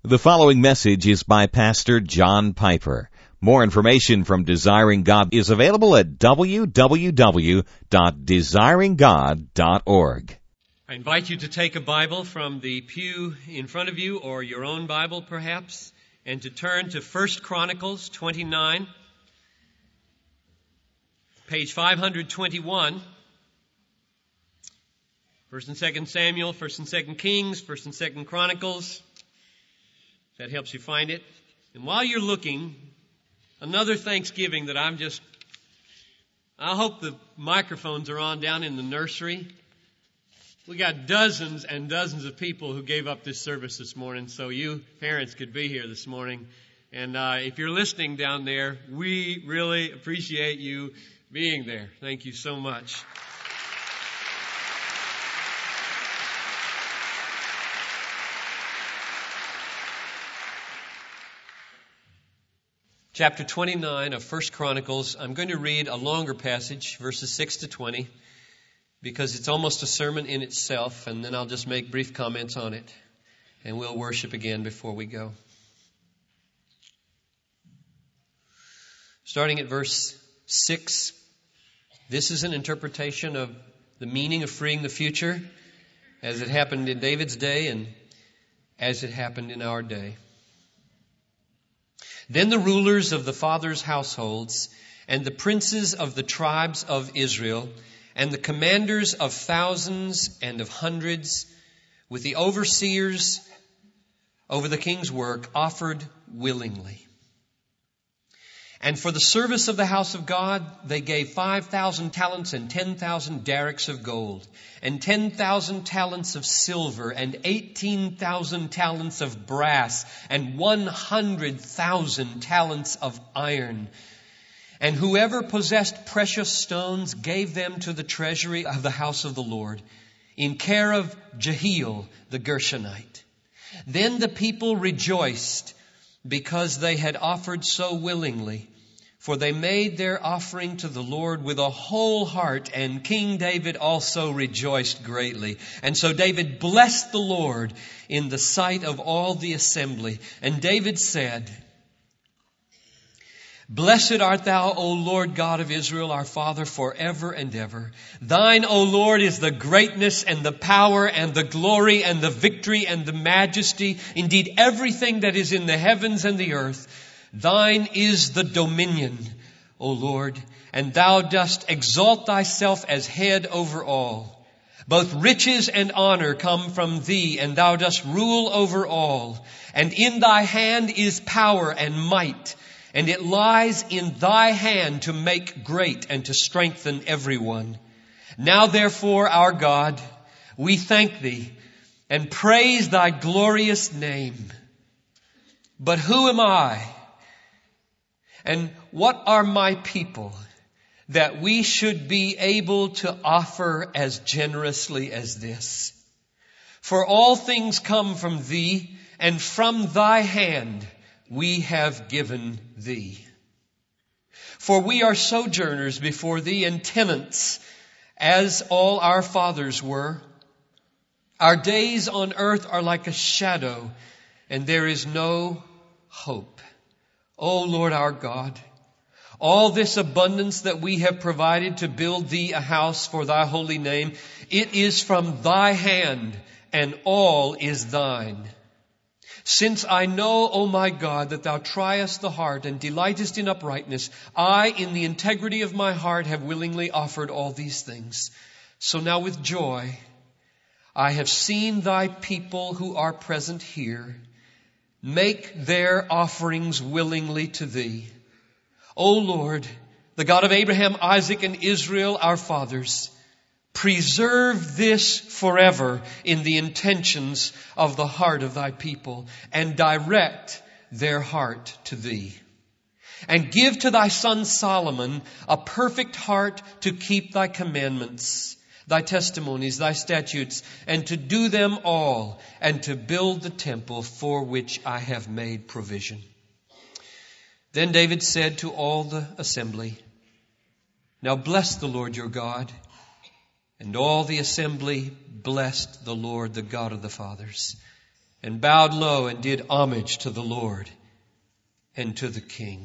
The following message is by Pastor John Piper. More information from Desiring God is available at www.desiringgod.org. I invite you to take a Bible from the pew in front of you, or your own Bible perhaps, and to turn to 1 Chronicles 29, page 521. 1 and 2 Samuel, 1 and 2 Kings, 1 and 2 Chronicles. That helps you find it. And while you're looking, another Thanksgiving that I hope the microphones are on down in the nursery. We got dozens and dozens of people who gave up this service this morning, so you parents could be here this morning. And if you're listening down there, we really appreciate you being there. Thank you so much. Chapter 29 of 1 Chronicles. I'm going to read a longer passage, verses 6 to 20, because it's almost a sermon in itself, and then I'll just make brief comments on it, and we'll worship again before we go. Starting at verse 6, this is an interpretation of the meaning of freeing the future, as it happened in David's day and as it happened in our day. Then the rulers of the fathers' households, and the princes of the tribes of Israel, and the commanders of thousands and of hundreds, with the overseers over the king's work, offered willingly. And for the service of the house of God, they gave 5,000 talents and 10,000 derricks of gold, and 10,000 talents of silver, and 18,000 talents of brass, and 100,000 talents of iron. And whoever possessed precious stones gave them to the treasury of the house of the Lord, in care of Jehiel the Gershonite. Then the people rejoiced, because they had offered so willingly. For they made their offering to the Lord with a whole heart, and King David also rejoiced greatly. And so David blessed the Lord in the sight of all the assembly. And David said, Blessed art thou, O Lord God of Israel, our Father, forever and ever. Thine, O Lord, is the greatness and the power and the glory and the victory and the majesty, indeed everything that is in the heavens and the earth. Thine is the dominion, O Lord, and thou dost exalt thyself as head over all. Both riches and honor come from thee, and thou dost rule over all. And in thy hand is power and might, and it lies in thy hand to make great and to strengthen everyone. Now therefore, our God, we thank thee and praise thy glorious name. But who am I? And what are my people that we should be able to offer as generously as this? For all things come from thee, and from thy hand we have given thee. For we are sojourners before thee and tenants, as all our fathers were. Our days on earth are like a shadow, and there is no hope. O Lord our God, all this abundance that we have provided to build thee a house for thy holy name, it is from thy hand, and all is thine. Since I know, O my God, that thou triest the heart and delightest in uprightness, I, in the integrity of my heart, have willingly offered all these things. So now with joy, I have seen thy people who are present here make their offerings willingly to thee. O Lord, the God of Abraham, Isaac, and Israel, our fathers, preserve this forever in the intentions of the heart of thy people, and direct their heart to thee. And give to thy son Solomon a perfect heart to keep thy commandments, thy testimonies, thy statutes, and to do them all, and to build the temple for which I have made provision. Then David said to all the assembly, Now bless the Lord your God. And all the assembly blessed the Lord, the God of the fathers. and bowed low and did homage to the Lord and to the King.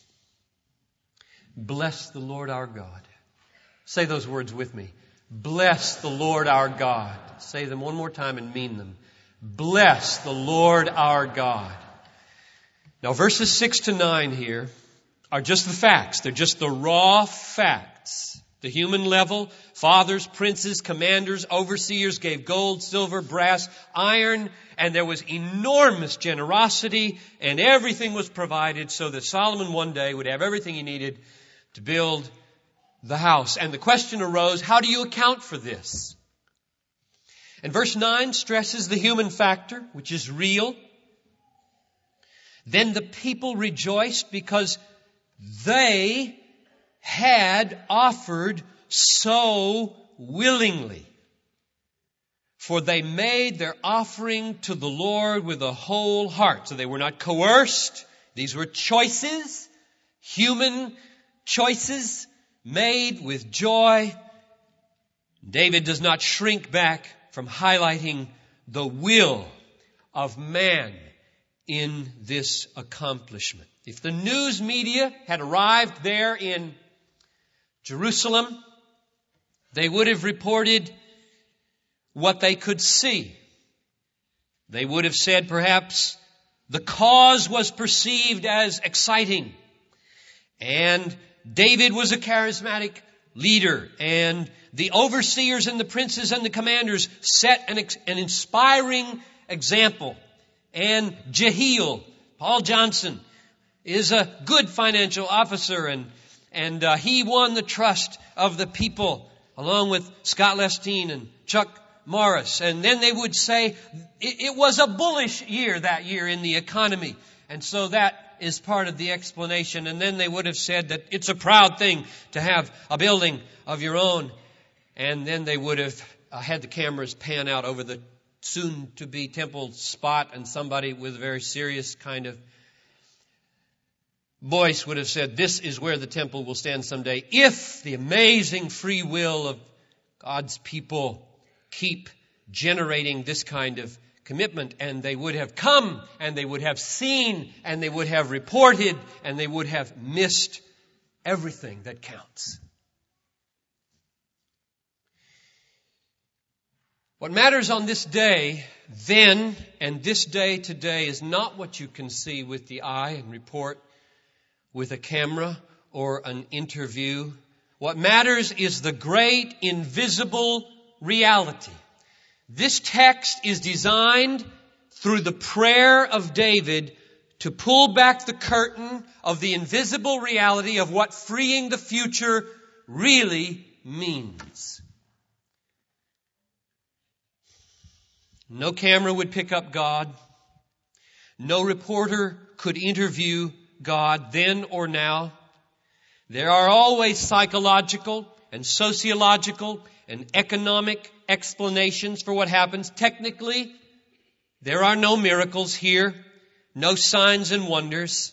Bless the Lord our God. Say those words with me. Bless the Lord our God. Say them one more time and mean them. Bless the Lord our God. Now verses 6 to 9 here are just the facts. They're just the raw facts. The human level, fathers, princes, commanders, overseers gave gold, silver, brass, iron, and there was enormous generosity, and everything was provided so that Solomon one day would have everything he needed to build the house. And the question arose, how do you account for this? And verse 9 stresses the human factor, which is real. Then the people rejoiced because they had offered so willingly. For they made their offering to the Lord with a whole heart. So they were not coerced. These were choices, human choices made with joy. David does not shrink back from highlighting the will of man in this accomplishment. If the news media had arrived there in Jerusalem, they would have reported what they could see. They would have said perhaps the cause was perceived as exciting, and David was a charismatic leader, and the overseers and the princes and the commanders set an inspiring example. And Jehiel, Paul Johnson, is a good financial officer, and he won the trust of the people along with Scott Lestine and Chuck Morris. And then they would say it was a bullish year that year in the economy. And so that is part of the explanation. And then they would have said that it's a proud thing to have a building of your own. And then they would have had the cameras pan out over the soon-to-be temple spot, and somebody with a very serious kind of voice would have said, this is where the temple will stand someday if the amazing free will of God's people keep generating this kind of commitment. And they would have come, and they would have seen, and they would have reported, and they would have missed everything that counts. What matters on this day then and this day today is not what you can see with the eye and report with a camera or an interview. What matters is the great invisible reality. This text is designed through the prayer of David to pull back the curtain of the invisible reality of what freeing the future really means. No camera would pick up God. No reporter could interview God then or now. There are always psychological and sociological and economic explanations for what happens. Technically, there are no miracles here, no signs and wonders.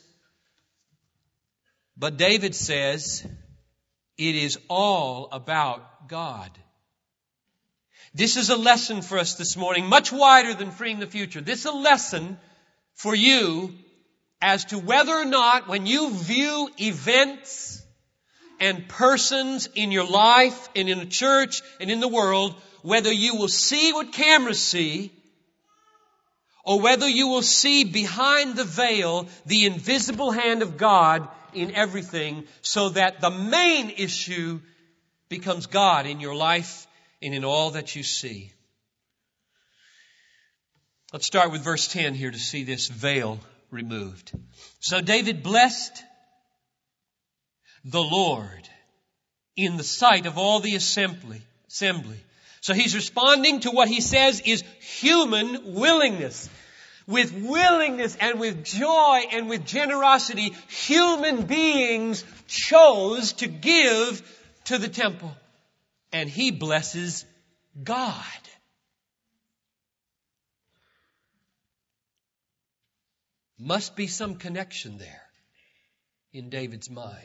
But David says it is all about God. This is a lesson for us this morning, much wider than freeing the future. This is a lesson for you as to whether or not, when you view events and persons in your life and in the church and in the world, whether you will see what cameras see, or whether you will see behind the veil the invisible hand of God in everything, so that the main issue becomes God in your life and in all that you see. Let's start with verse 10 here to see this veil removed. So David blessed the Lord in the sight of all the assembly. So he's responding to what he says is human willingness. With willingness and with joy and with generosity, human beings chose to give to the temple. And he blesses God. Must be some connection there in David's mind.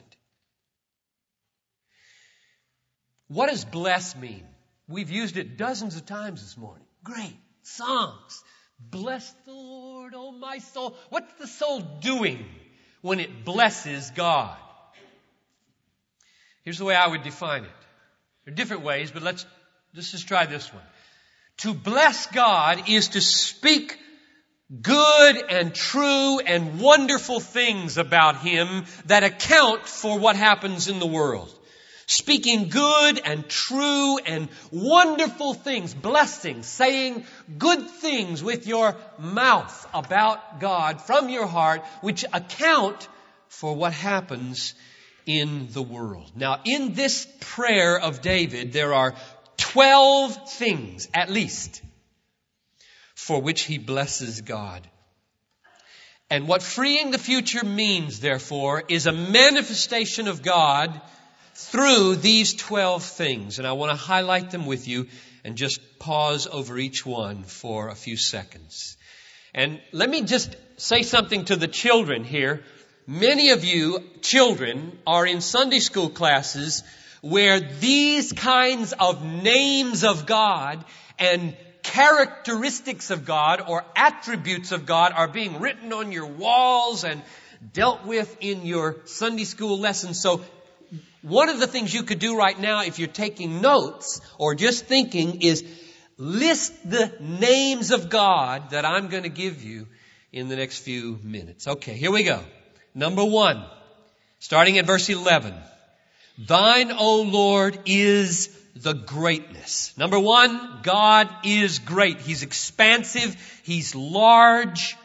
What does bless mean? We've used it dozens of times this morning. Great songs. Bless the Lord, oh my soul. What's the soul doing when it blesses God? Here's the way I would define it. There are different ways, but let's just try this one. To bless God is to speak good and true and wonderful things about Him that account for what happens in the world. Speaking good and true and wonderful things, blessings, saying good things with your mouth about God from your heart, which account for what happens in the world. Now, in this prayer of David, there are 12 things, at least, for which he blesses God. And what freeing the future means, therefore, is a manifestation of God through these 12 things. And I want to highlight them with you and just pause over each one for a few seconds. And let me just say something to the children here. Many of you children are in Sunday school classes where these kinds of names of God and characteristics of God or attributes of God are being written on your walls and dealt with in your Sunday school lessons. So one of the things you could do right now if you're taking notes or just thinking is list the names of God that I'm going to give you in the next few minutes. Okay, here we go. Number 1, starting at verse 11. Thine, O Lord, is the greatness. Number 1, God is great. He's expansive. He's large.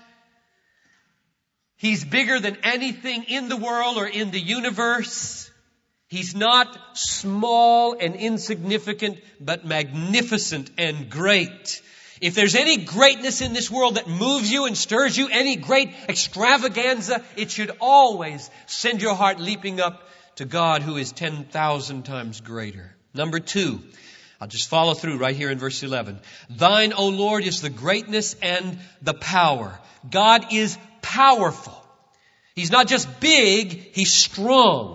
He's bigger than anything in the world or in the universe. He's not small and insignificant, but magnificent and great. If there's any greatness in this world that moves you and stirs you, any great extravaganza, it should always send your heart leaping up to God who is 10,000 times greater. Number 2, I'll just follow through right here in verse 11. Thine, O Lord, is the greatness and the power. God is powerful. He's not just big, He's strong.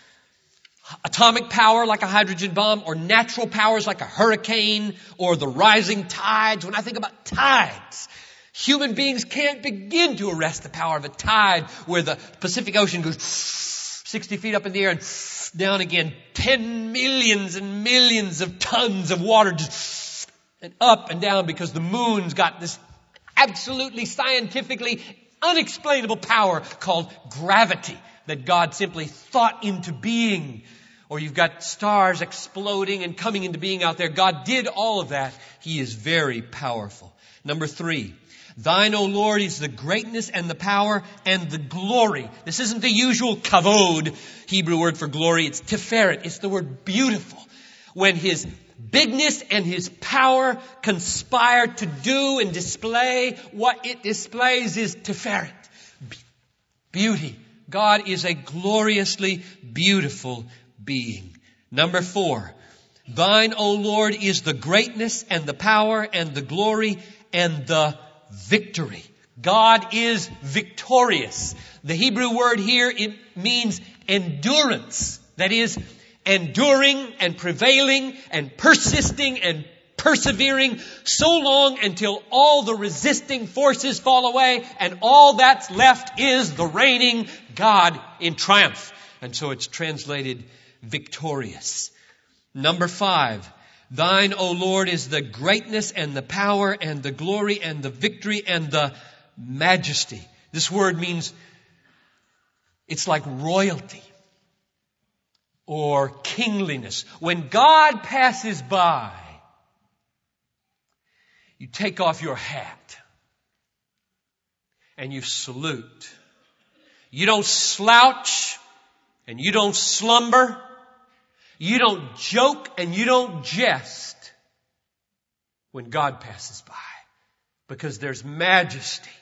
Atomic power like a hydrogen bomb, or natural powers like a hurricane, or the rising tides. When I think about tides, human beings can't begin to arrest the power of a tide where the Pacific Ocean goes 60 feet up in the air and down again. 10 millions and millions of tons of water just and up and down because the moon's got this absolutely scientifically unexplainable power called gravity that God simply thought into being. Or you've got stars exploding and coming into being out there. God did all of that. He is very powerful. Number 3, thine, O Lord, is the greatness and the power and the glory. This isn't the usual kavod, Hebrew word for glory. It's tiferet. It's the word beautiful. When His bigness and His power conspire to do and display, what it displays is tiferet, beauty. God is a gloriously beautiful being. Number 4, thine, O Lord, is the greatness and the power and the glory and the victory. God is victorious. The Hebrew word here, it means endurance. That is, enduring and prevailing and persisting and persevering so long until all the resisting forces fall away and all that's left is the reigning God in triumph. And so it's translated victorious. Number 5, thine, O Lord, is the greatness and the power and the glory and the victory and the majesty. This word means it's like royalty or kingliness. When God passes by, you take off your hat and you salute. You don't slouch and you don't slumber. You don't joke and you don't jest when God passes by, because there's majesty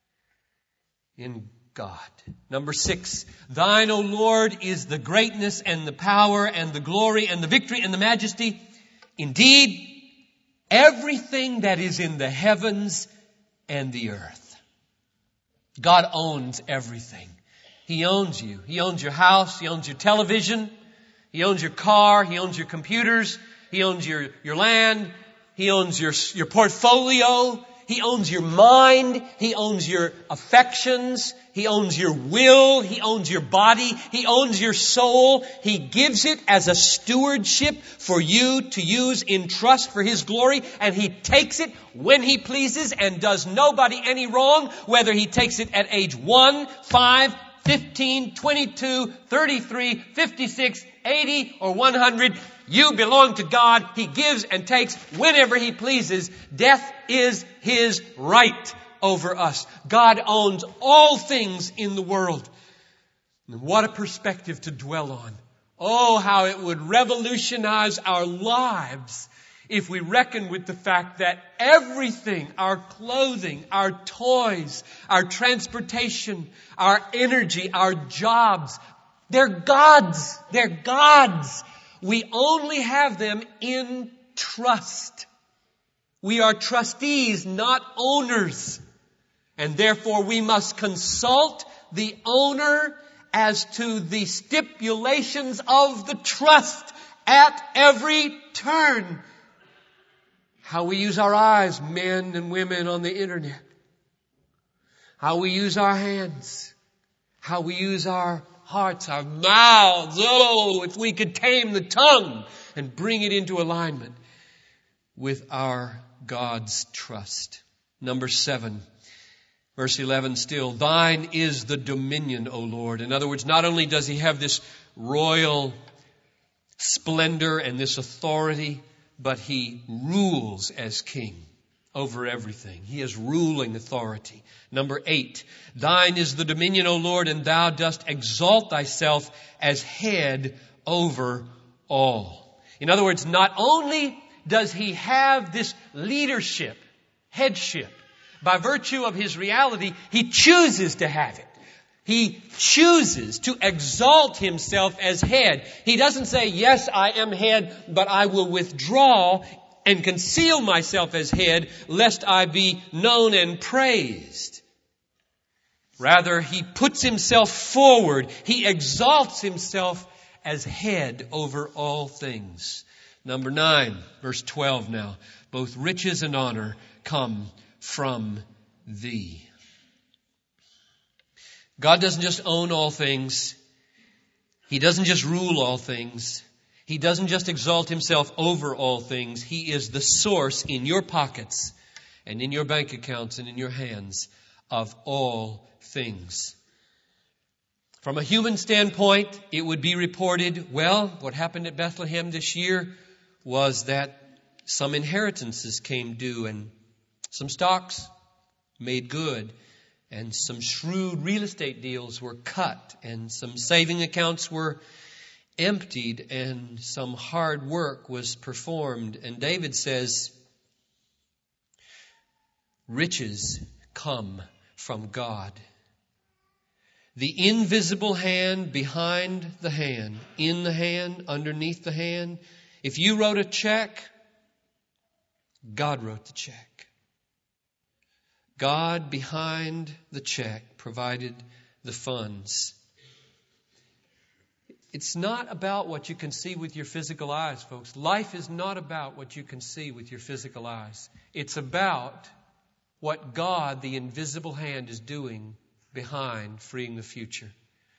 in God. Number 6, thine, O Lord, is the greatness and the power and the glory and the victory and the majesty. Indeed, everything that is in the heavens and the earth. God owns everything. He owns you. He owns your house. He owns your television. He owns your car. He owns your computers. He owns your land. He owns your portfolio. He owns your mind. He owns your affections. He owns your will. He owns your body. He owns your soul. He gives it as a stewardship for you to use in trust for His glory. And He takes it when He pleases and does nobody any wrong, whether He takes it at age 1, 5, 15, 22, 33, 56, 80, or 100. You belong to God. He gives and takes whenever He pleases. Death is His right over us. God owns all things in the world. And what a perspective to dwell on. Oh, how it would revolutionize our lives if we reckon with the fact that everything, our clothing, our toys, our transportation, our energy, our jobs, they're God's. They're God's. We only have them in trust. We are trustees, not owners. And therefore we must consult the owner as to the stipulations of the trust at every turn. How we use our eyes, men and women on the internet. How we use our hands. How we use our hearts, our mouths. Oh, if we could tame the tongue and bring it into alignment with our God's trust. Number 7, verse 11 still. Thine is the dominion, O Lord. In other words, not only does He have this royal splendor and this authority, but He rules as King over everything. He has ruling authority. Number 8, thine is the dominion, O Lord, and thou dost exalt thyself as head over all. In other words, not only does He have this leadership, headship, by virtue of His reality, He chooses to have it. He chooses to exalt Himself as head. He doesn't say, yes, I am head, but I will withdraw and conceal myself as head, lest I be known and praised. Rather, He puts Himself forward. He exalts Himself as head over all things. Number 9, verse 12 now. Both riches and honor come from Thee. God doesn't just own all things. He doesn't just rule all things. He doesn't just exalt Himself over all things. He is the source in your pockets and in your bank accounts and in your hands of all things. From a human standpoint, it would be reported, well, what happened at Bethlehem this year was that some inheritances came due and some stocks made good. And some shrewd real estate deals were cut, and some saving accounts were emptied, and some hard work was performed. And David says, riches come from God. The invisible hand behind the hand, in the hand, underneath the hand. If you wrote a check, God wrote the check. God behind the check provided the funds. It's not about what you can see with your physical eyes, folks. Life is not about what you can see with your physical eyes. It's about what God, the invisible hand, is doing behind freeing the future.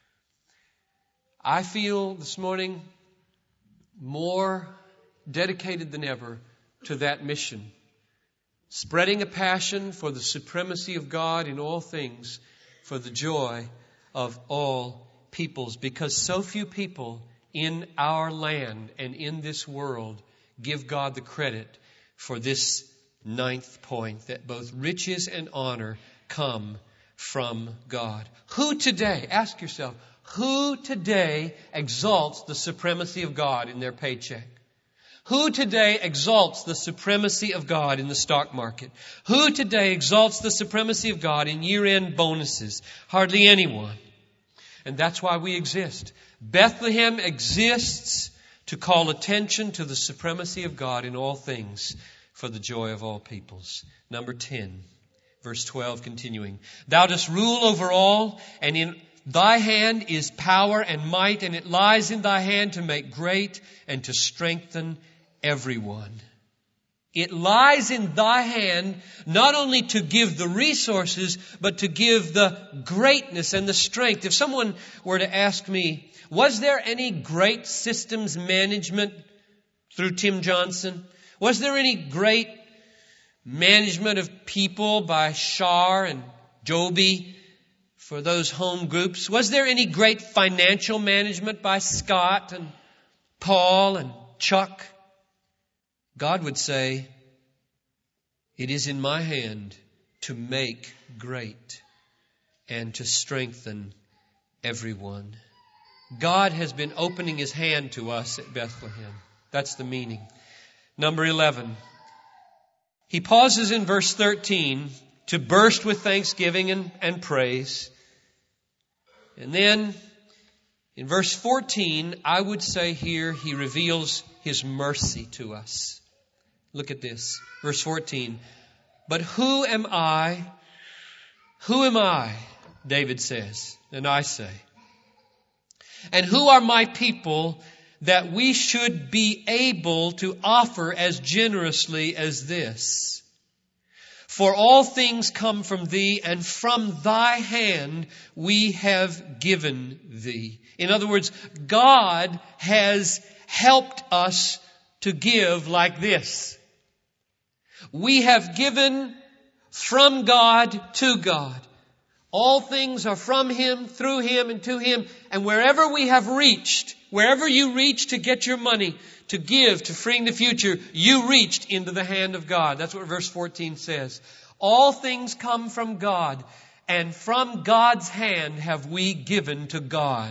I feel this morning more dedicated than ever to that mission. Spreading a passion for the supremacy of God in all things, for the joy of all peoples. Because so few people in our land and in this world give God the credit for this 9th point, that both riches and honor come from God. Who today, ask yourself, who today exalts the supremacy of God in their paycheck? Who today exalts the supremacy of God in the stock market? Who today exalts the supremacy of God in year-end bonuses? Hardly anyone. And that's why we exist. Bethlehem exists to call attention to the supremacy of God in all things for the joy of all peoples. Number 10, verse 12 continuing. Thou dost rule over all, and in Thy hand is power and might, and it lies in Thy hand to make great and to strengthen everyone. It lies in thy hand not only to give the resources, but to give the greatness and the strength. If someone were to ask me, was there any great systems management through Tim Johnson? Was there any great management of people by Shar and Joby for those home groups? Was there any great financial management by Scott and Paul and Chuck? God would say, it is in my hand to make great and to strengthen everyone. God has been opening His hand to us at Bethlehem. That's the meaning. Number 11. He pauses in verse 13 to burst with thanksgiving and praise. And then in verse 14, I would say here, He reveals His mercy to us. Look at this. Verse 14. But who am I? Who am I? David says, and I say. And who are my people that we should be able to offer as generously as this? For all things come from Thee, and from Thy hand we have given Thee. In other words, God has helped us to give like this. We have given from God to God. All things are from Him, through Him, and to Him. And wherever we have reached, wherever you reach to get your money, to give, to freeing the future, you reached into the hand of God. That's what verse 14 says. All things come from God, and from God's hand have we given to God.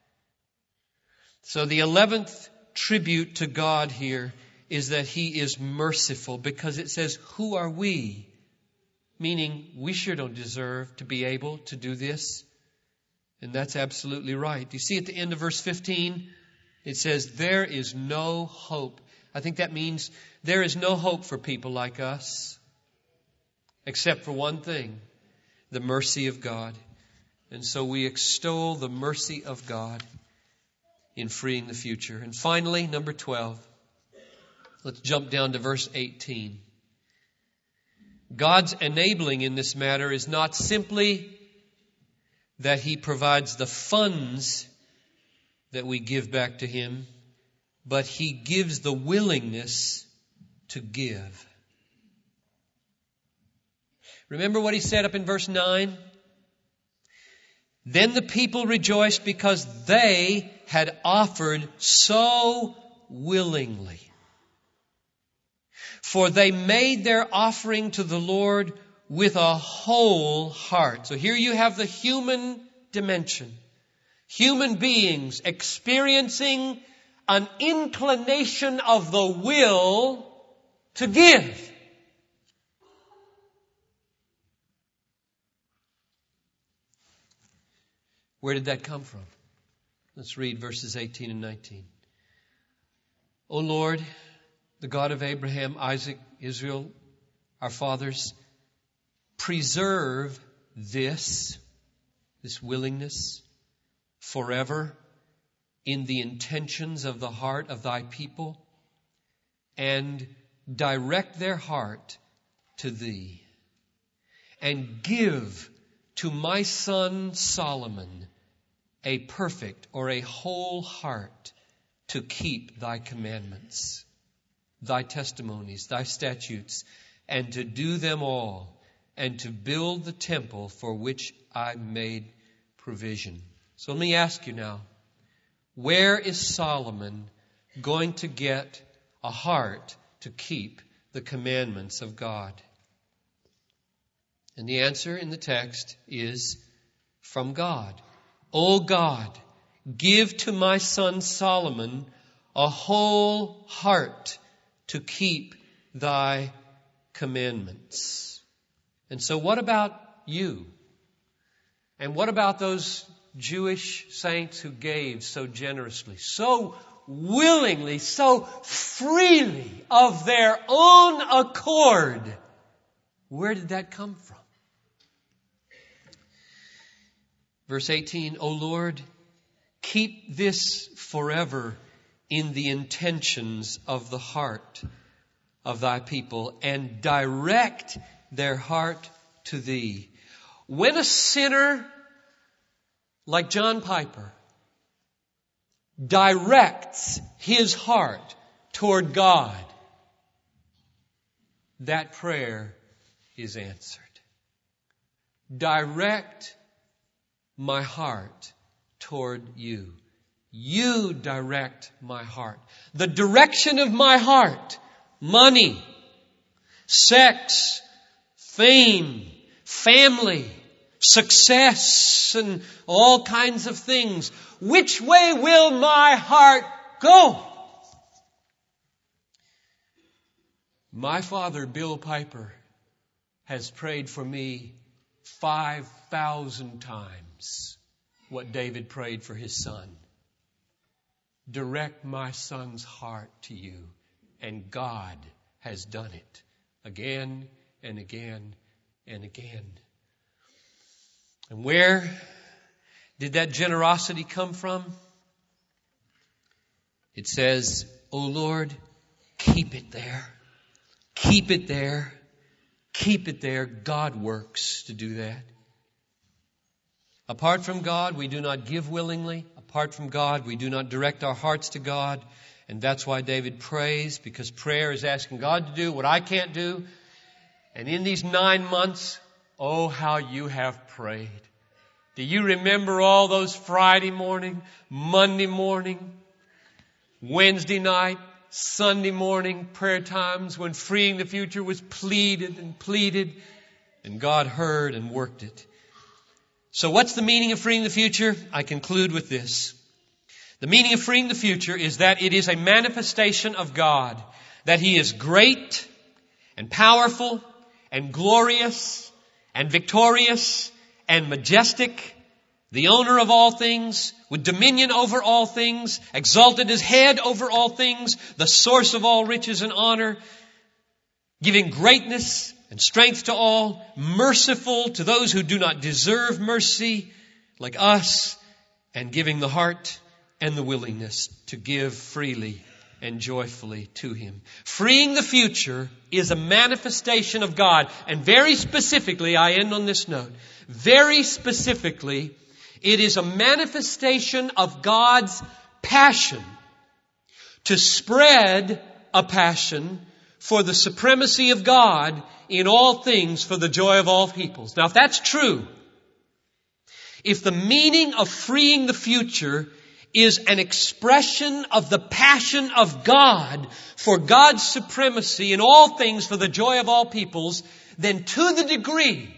So the 11th tribute to God here is that He is merciful, because it says, who are we? Meaning, we sure don't deserve to be able to do this. And that's absolutely right. You see at the end of verse 15, it says, there is no hope. I think that means there is no hope for people like us, except for one thing, the mercy of God. And so we extol the mercy of God in freeing the future. And finally, number 12. Let's jump down to verse 18. God's enabling in this matter is not simply that He provides the funds that we give back to Him, but He gives the willingness to give. Remember what He said up in verse 9? Then the people rejoiced because they had offered so willingly. For they made their offering to the Lord with a whole heart. So here you have the human dimension. Human beings experiencing an inclination of the will to give. Where did that come from? Let's read verses 18 and 19. O Lord, the God of Abraham, Isaac, Israel, our fathers, preserve this willingness forever in the intentions of the heart of Thy people, and direct their heart to Thee, and give to my son Solomon a perfect or a whole heart to keep Thy commandments, Thy testimonies, Thy statutes, and to do them all, and to build the temple for which I made provision. So let me ask you now, where is Solomon going to get a heart to keep the commandments of God? And the answer in the text is from God. O God, give to my son Solomon a whole heart to keep Thy commandments. And so what about you? And what about those Jewish saints who gave so generously, so willingly, so freely of their own accord? Where did that come from? Verse 18, O Lord, keep this forever in the intentions of the heart of thy people and direct their heart to thee. When a sinner like John Piper directs his heart toward God, that prayer is answered. Direct my heart toward you. You direct my heart. The direction of my heart, money, sex, fame, family, success, and all kinds of things. Which way will my heart go? My father, Bill Piper, has prayed for me 5,000 times what David prayed for his son. Direct my son's heart to you. And God has done it again and again and again. And where did that generosity come from? It says, "O Lord, keep it there. Keep it there. Keep it there." God works to do that. Apart from God, we do not give willingly. Apart from God, we do not direct our hearts to God. And that's why David prays, because prayer is asking God to do what I can't do. And in these 9 months, oh, how you have prayed. Do you remember all those Friday morning, Monday morning, Wednesday night, Sunday morning prayer times when freeing the future was pleaded and pleaded, and God heard and worked it? So what's the meaning of freeing the future? I conclude with this. The meaning of freeing the future is that it is a manifestation of God, that He is great and powerful and glorious and victorious and majestic, the owner of all things, with dominion over all things, exalted as head over all things, the source of all riches and honor, giving greatness and strength to all, merciful to those who do not deserve mercy, like us, and giving the heart and the willingness to give freely and joyfully to Him. Freeing the future is a manifestation of God. And very specifically, I end on this note, very specifically, it is a manifestation of God's passion to spread a passion for the supremacy of God in all things for the joy of all peoples. Now, if that's true, if the meaning of freeing the future is an expression of the passion of God for God's supremacy in all things for the joy of all peoples, then to the degree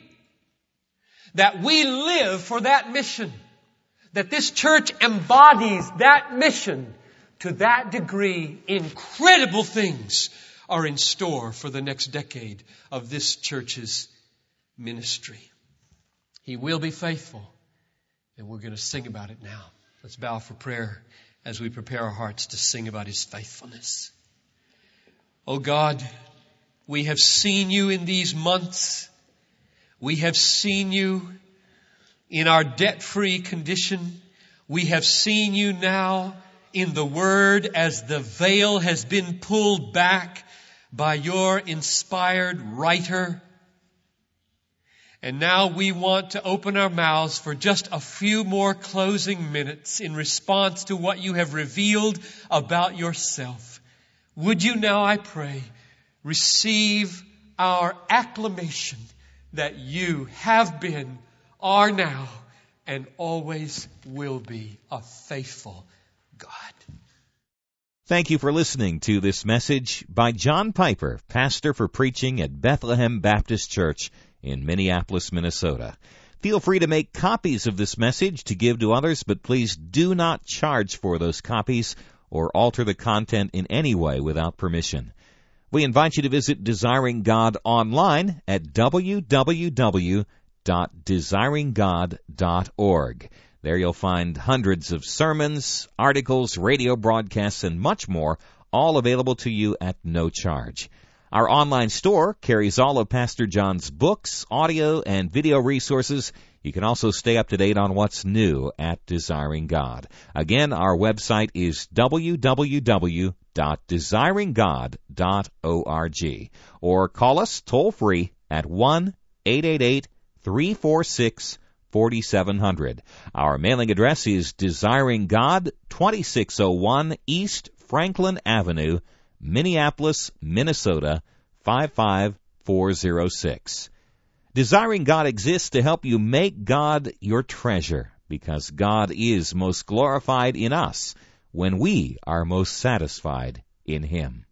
that we live for that mission, that this church embodies that mission, to that degree, incredible things are in store for the next decade of this church's ministry. He will be faithful, and we're going to sing about it now. Let's bow for prayer as we prepare our hearts to sing about His faithfulness. Oh God, we have seen You in these months. We have seen You in our debt-free condition. We have seen You now in the Word as the veil has been pulled back by Your inspired writer. And now we want to open our mouths for just a few more closing minutes in response to what You have revealed about Yourself. Would You now, I pray, receive our acclamation that You have been, are now, and always will be a faithful God. Thank you for listening to this message by John Piper, pastor for preaching at Bethlehem Baptist Church in Minneapolis, Minnesota. Feel free to make copies of this message to give to others, but please do not charge for those copies or alter the content in any way without permission. We invite you to visit Desiring God online at www.desiringgod.org. There you'll find hundreds of sermons, articles, radio broadcasts, and much more, all available to you at no charge. Our online store carries all of Pastor John's books, audio, and video resources, You can also stay up to date on what's new at Desiring God. Again, our website is www.desiringgod.org, or call us toll-free at 1-888-346-4700. Our mailing address is Desiring God, 2601 East Franklin Avenue, Minneapolis, Minnesota, 55406. Desiring God exists to help you make God your treasure, because God is most glorified in us when we are most satisfied in Him.